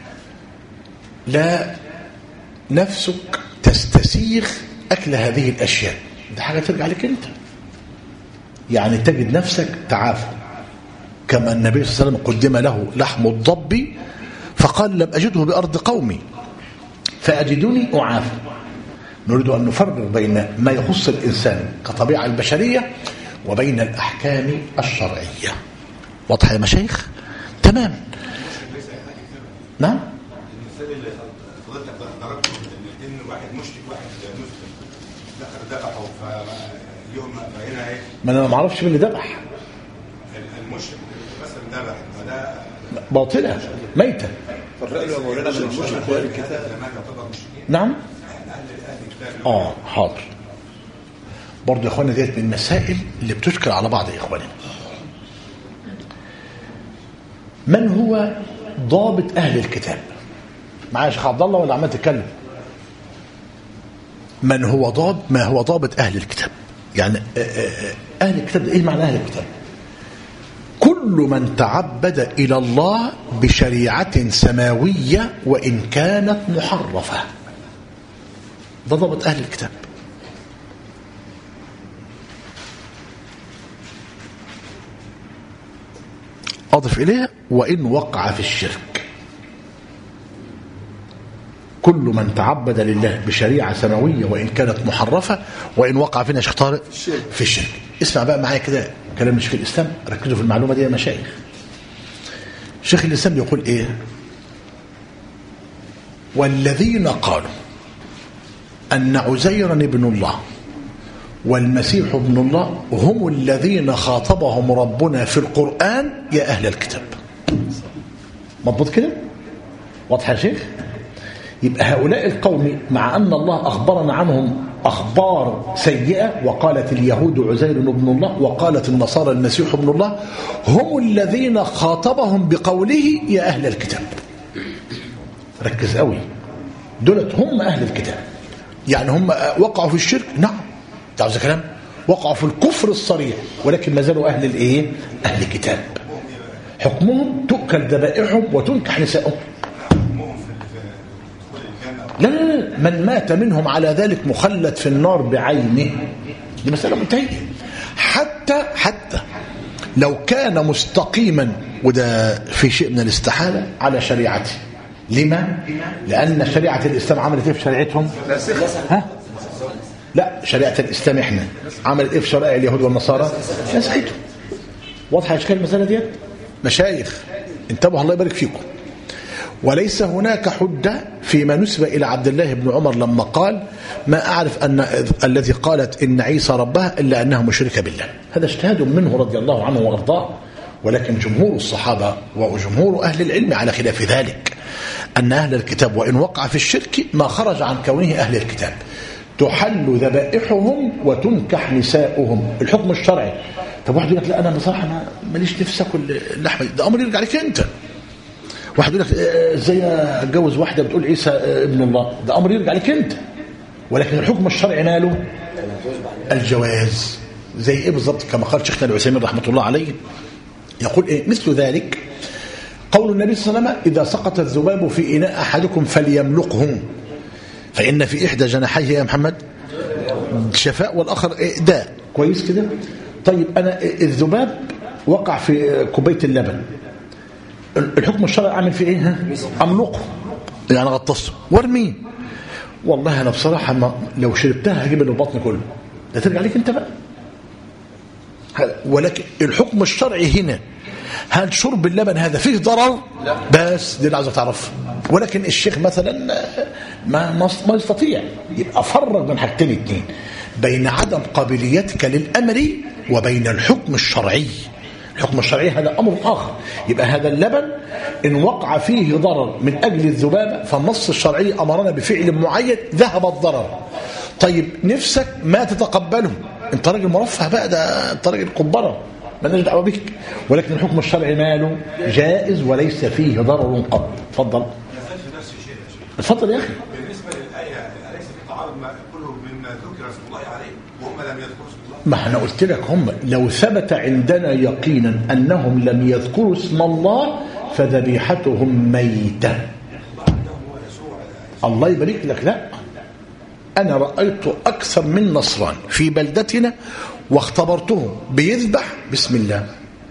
لا نفسك تستسيغ أكل هذه الأشياء، ده حاجة ترجع لك أنت، يعني تجد نفسك تعافى كما النبي صلى الله عليه وسلم قدم له لحم الضب فقال لم أجده بأرض قومي فأجدني أعافى. نريد أن نفرق بين ما يخص الإنسان كطبيعة البشرية وبين الأحكام الشرعية. واضح يا مشايخ؟ تمام. نعم. المثال اللي فضلتك ضربته ان واحد مشرك واحد مسلم دخل ذبحه فاليوم هنا ايه؟ ما انا ما اعرفش مين اللي ذبح. المشرك مثلا ذبح فده باطله ميته. فرق له مولانا من المشرك واهل الكتاب لما يعتبر مشركين. نعم. اهل اهل الكتاب. اه حاضر. برضه يا اخوانا ديت من المسائل اللي بتشكل على بعض يا اخواننا. من هو ضابط أهل الكتاب؟ معايا يا شيخ عبد الله ولا عمال تتكلم؟ من هو ضابط ما هو ضابط أهل الكتاب؟ يعني أهل الكتاب إيه معنى أهل الكتاب؟ كل من تعبد إلى الله بشريعة سماوية وإن كانت محرفة، ده ضابط أهل الكتاب. أضف إليها وإن وقع في الشرك. كل من تعبد لله بشريعة سماوية وإن كانت محرفة وإن وقع فينا شيخ طارق في الشرك. اسمع بقى معايا كده كلام شيخ الإسلام، ركزوا في المعلومة دي يا مشايخ. شيخ الإسلام يقول إيه؟ والذين قالوا أن عزيرا ابن الله والمسيح ابن الله هم الذين خاطبهم ربنا في القرآن يا أهل الكتاب. مضبوط كده؟ واضح يا شيخ؟ يبقى هؤلاء القوم مع أن الله أخبرنا عنهم أخبار سيئة، وقالت اليهود عزير ابن الله وقالت النصارى المسيح ابن الله، هم الذين خاطبهم بقوله يا أهل الكتاب. ركز قوي، دولت هم أهل الكتاب. يعني هم وقعوا في الشرك؟ نعم. تعرف كلام؟ وقعوا في الكفر الصريح ولكن ما زالوا أهل الإيه؟ أهل الكتاب. حكمهم تؤكل ذبائحهم وتنكح نسائهم. لا لا لا، من مات منهم على ذلك مخلد في النار بعينه. دي مسألة منتهية. حتى حتى لو كان مستقيما، وده في شيء من الاستحالة، على شريعته. لما؟ لأن شريعة الإسلام عملت إيه في شريعتهم؟ ها؟ لا، شريعة الإسلام إحنا عملت إيه في شرائع اليهود والنصارى؟ نسختهم. واضحة أشكال المسألة دي؟ مشايخ انتبهوا الله يبارك فيكم. وليس هناك حجة فيما نسب إلى عبد الله بن عمر لما قال ما أعرف أن الذي قالت إن عيسى ربها إلا أنها مشركة بالله. هذا اجتهاد منه رضي الله عنه وأرضاه، ولكن جمهور الصحابة وجمهور أهل العلم على خلاف ذلك، أن أهل الكتاب وإن وقع في الشرك ما خرج عن كونه أهل الكتاب. تحل ذبائحهم وتنكح نساؤهم. الحكم الشرعي. طب واحد يقول لك لا أنا بصراحة ما ماليش نفسي أكل اللحمة، ده أمر يرجع لك أنت. واحد يقول لك ازاي اتجوز واحده بتقول عيسى ابن الله، ده امر يرجع لك انت. ولكن الحكم الشرعي ماله؟ الجواز. زي ايه بالظبط؟ كما قال شيخنا العثيمين رحمه الله عليه، يقول ايه مثل ذلك قول النبي صلى الله عليه وسلم اذا سقط الذباب في اناء احدكم فليملقه فان في احدى جناحيه يا محمد شفاء والاخر داء. كويس كده؟ طيب انا الذباب وقع في كوبايه اللبن، الحكم الشرعي اعمل فيه ايه؟ ها؟ املقه، يعني غطسه وارميه. والله انا بصراحه ما لو شربتها هجيب له بطن كله، ده ترجع لك انت بقى. ولكن الحكم الشرعي هنا هل شرب اللبن هذا فيه ضرر؟ لا. بس دي اللي عايزه تعرفها. ولكن الشيخ مثلا ما ما يستطيع، يبقى فرق بين حاجتين اثنين، بين عدم قابليتك للامر وبين الحكم الشرعي. الحكم الشرعي هذا أمر آخر. يبقى هذا اللبن إن وقع فيه ضرر من أجل الذبابة فالنص الشرعي أمرنا بفعل معين ذهب الضرر. طيب نفسك ما تتقبله، أنت راجل مرفه بقى، ده أنت راجل قبرة ما لناش دعوة بك. ولكن الحكم الشرعي ماله؟ جائز وليس فيه ضرر قط. اتفضل. اتفضل يا أخي. بالنسبة للآية أليس في تعارض ما كله مما ذكر اسم الله عليه وهم لم يذكروا اسم الله؟ ما احنا قلت لك هم لو ثبت عندنا يقينا أنهم لم يذكروا اسم الله فذبيحتهم ميتة. الله يبارك لك. لا، أنا رأيت أكثر من نصران في بلدتنا واختبرته بيذبح بسم الله.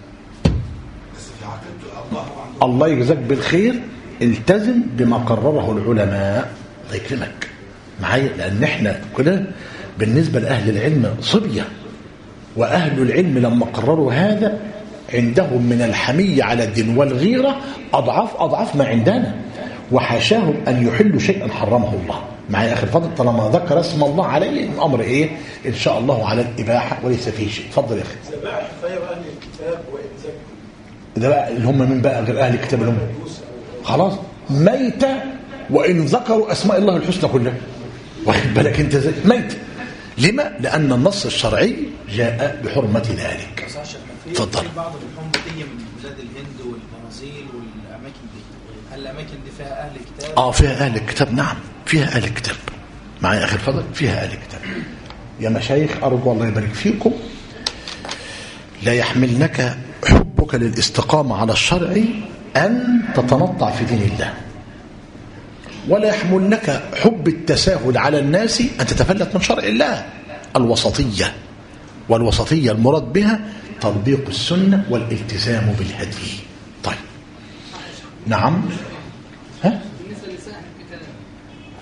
الله يجزاك بالخير، التزم بما قرره العلماء. الله يكرمك معايا، لأن احنا كده بالنسبة لأهل العلم صبية، وأهل العلم لما قرروا هذا عندهم من الحمية على الدين والغيرة أضعاف أضعاف ما عندنا، وحاشاهم أن يحلوا شيئا حرمه الله. معايا أخي الفضل، طالما ذكر اسم الله عليه الأمر إيه؟ إن شاء الله على الإباحة وليس فيه شيء. اتفضل يا أخي. ذبائح غير أهل الكتاب وإن ذكروا. ده بقى اللي هم من بقى غير أهل الكتاب اللي هم خلاص ميتة، وإن ذكروا أسماء الله الحسنى كلها. واخد بالك أنت زي ميتة. لما؟ لأن النص الشرعي جاء بحرمة ذلك. اتفضل. بعض اللحوم بتيجي من بلاد الهند والبرازيل والأماكن دي، هل الأماكن دي فيها أهل الكتاب؟ آه فيها أهل الكتاب، نعم فيها أهل الكتاب. معايا أخي الفضل، فيها أهل الكتاب. يا مشايخ أرجو الله يبارك فيكم لا يحملنك حبك للاستقامة على الشرع أن تتنطع في دين الله، ولا يحملنك حب التساهل على الناس أن تتفلت من شرع الله. الوسطية، والوسطية المراد بها تطبيق السنة والالتزام بالهدي. طيب نعم. ها؟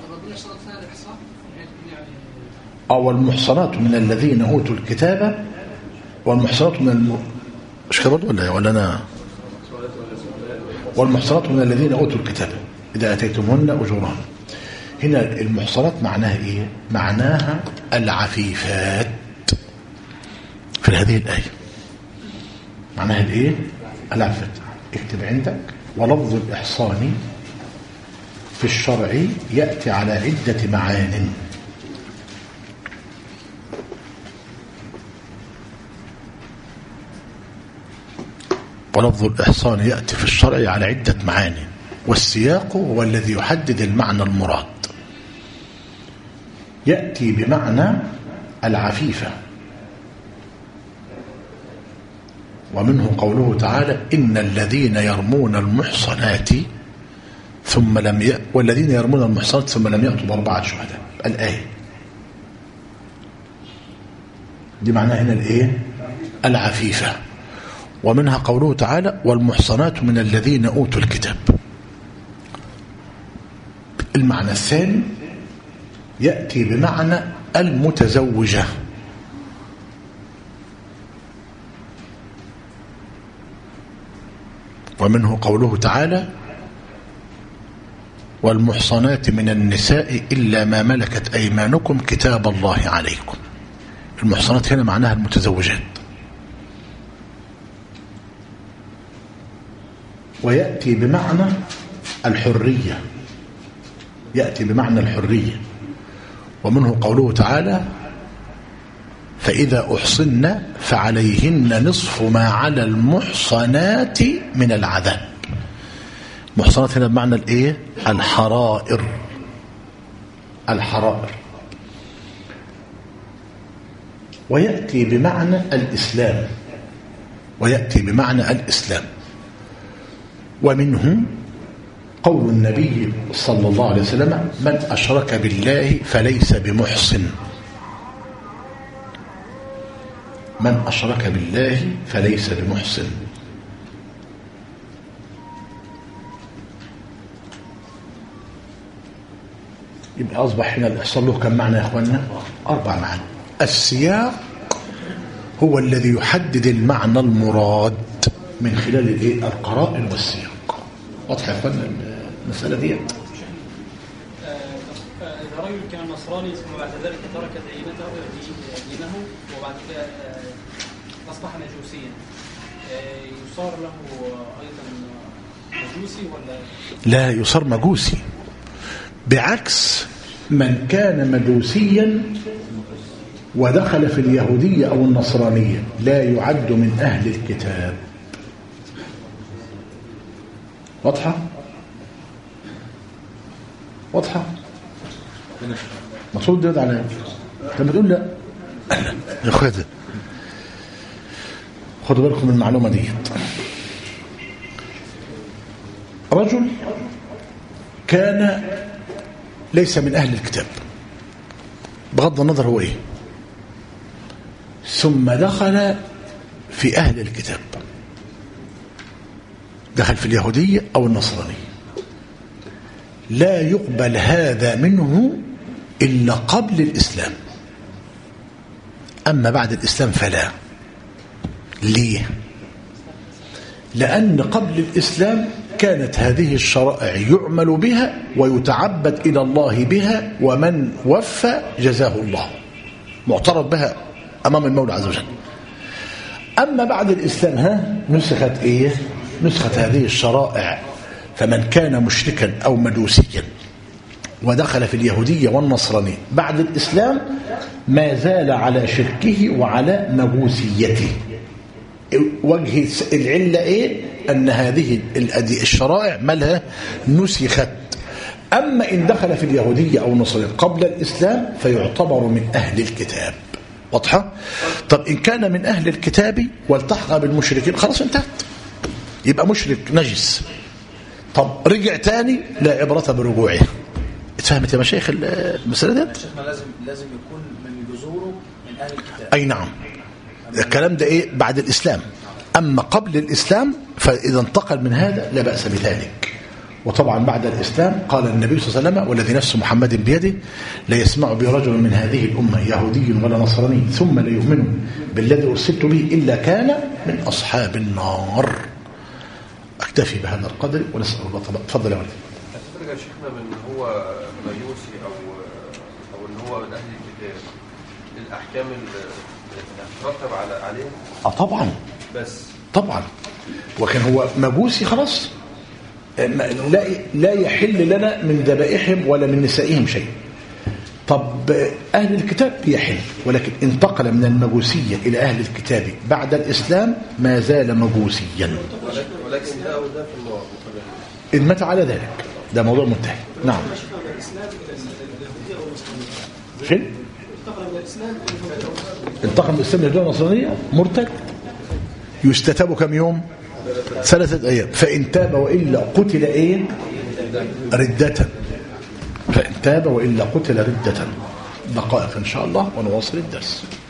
أو المحصنات من الذين أوتوا الكتاب والمحصنات من الم... مش كده برضه ولا ولا أنا والمحصنات من الذين أوتوا الكتاب إذا أتيتمهن أجورهن. هنا المحصنات معناها إيه؟ معناها العفيفات في هذه الآية. معناها الإيه؟ العفيفات. اكتب عندك ولفظ الإحصان في الشرع يأتي على عدة معان. ولفظ الإحصان يأتي في الشرع على عدة معاني، والسياق هو الذي يحدد المعنى المراد. يأتي بمعنى العفيفة، ومنه قوله تعالى إن الذين يرمون المحصنات ثم لم ي... والذين يرمون المحصنات ثم لم يأتوا بأربعة شهداء. الآية دي معناها هنا الإيه؟ العفيفة. ومنها قوله تعالى والمحصنات من الذين أوتوا الكتاب. المعنى الثاني يأتي بمعنى المتزوجة، ومنه قوله تعالى والمحصنات من النساء إلا ما ملكت أيمانكم كتاب الله عليكم. المحصنات هنا معناها المتزوجات. ويأتي بمعنى الحرية، يأتي بمعنى الحرية، ومنه قوله تعالى فإذا أحصن فعليهن نصف ما على المحصنات من العذاب. محصنات هنا بمعنى الايه؟ الحرائر. الحرائر. ويأتي بمعنى الإسلام، ويأتي بمعنى الإسلام. ومنه قول النبي صلى الله عليه وسلم من أشرك بالله فليس بمحصن. من أشرك بالله فليس بمحصن. يبقى أصبح هنا الإحصان له كم معنى يا أخوانا؟ أربع معاني. السياق هو الذي يحدد المعنى المراد من خلال الإيه؟ القرائن والسياق. واضح يا أخوانا المسألة دي؟ إذا رجل كان نصراني ثم بعد ذلك ترك دينته دينه وبعد كده أصبح مجوسيا، يصار له أيضا مجوسي ولا؟ لا يصار مجوسي، بعكس من كان مجوسيا ودخل في اليهودية أو النصرانية لا يعد من أهل الكتاب. واضحة؟ واضحة؟ مقصود ده على لما تقول لا يا أخوة خدوا بالكم من المعلومة دي. رجل كان ليس من أهل الكتاب بغض النظر هو إيه، ثم دخل في أهل الكتاب، دخل في اليهودية أو النصرانية، لا يقبل هذا منه إلا قبل الإسلام، أما بعد الإسلام فلا. ليه؟ لأن قبل الإسلام كانت هذه الشرائع يعمل بها ويتعبد إلى الله بها، ومن وفى جزاه الله، معترف بها أمام المولى عز وجل. أما بعد الإسلام ها نسخت إيه؟ نسخت هذه الشرائع، فمن كان مشركا أو مجوسيا ودخل في اليهودية والنصرانية بعد الإسلام ما زال على شركه وعلى مجوسيته. وجه العلة إيه؟ أن هذه الشرائع مالها نسخت. أما إن دخل في اليهودية أو النصرانية قبل الإسلام فيعتبر من أهل الكتاب. واضحة؟ طب إن كان من أهل الكتاب والتحق بالمشركين خلاص انتهت، يبقى مشرك نجس. طب رجع تاني لا عبرة برجوعه. اتفهمت يا مشايخ المسألة دي؟ لازم لازم يكون من جذوره من أهل الكتاب. أي نعم. الكلام ده إيه؟ بعد الإسلام. أما قبل الإسلام فإذا انتقل من هذا لا بأس بذلك. وطبعا بعد الإسلام قال النبي صلى الله عليه وسلم والذي نفس محمد بيده لا يسمع بي رجل من هذه الأمة يهودي ولا نصراني ثم لا يؤمن بالذي أرسلت به إلا كان من أصحاب النار. أكتفي بهذا القدر ونسأل الله. تفضل يا ولد. أتفرج يا شيخنا من هو مجوسي أو أو إن هو من أهل الكتاب الأحكام اللي تترتب على عليه؟ آه طبعا. بس طبعا. وكان هو مجوسي خلاص لا لا يحل لنا من ذبائحهم ولا من نسائهم شيء. طب أهل الكتاب يحل، ولكن انتقل من المجوسية إلى أهل الكتاب بعد الإسلام ما زال مجوسيا، ولكن ده وده في النار إن مات على ذلك. ده موضوع منتهي. نعم. فين؟ انتقل من الإسلام إلى النصرانية مرتد يستتاب كم يوم؟ ثلاثة أيام. فإن تاب وإلا قتل إيه؟ ردة. فإن تاب وإلا قتل ردة. دقائق إن شاء الله ونواصل الدرس.